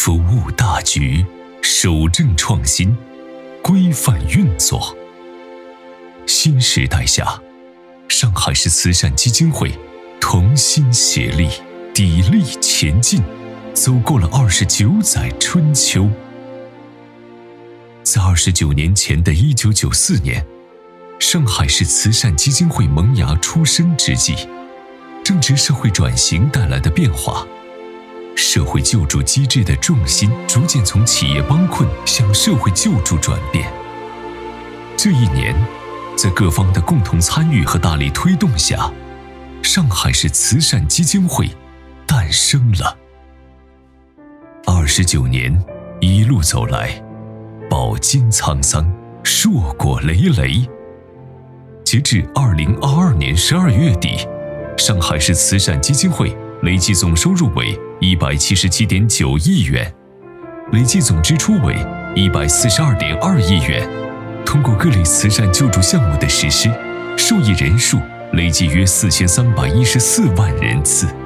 服务大局，守正创新，规范运作。新时代下，上海市慈善基金会同心协力，砥砺前进，走过了29载春秋。在29年前的1994年，上海市慈善基金会萌芽出生之际，正值社会转型带来的变化，社会救助机制的重心逐渐从企业帮困向社会救助转变。这一年，在各方的共同参与和大力推动下，上海市慈善基金会诞生了。29年一路走来，饱经沧桑，硕果累累。截至2022年12月底，上海市慈善基金会累计总收入为177.9亿元，累计总支出为142.2亿元。通过各类慈善救助项目的实施，受益人数累计约4314万人次。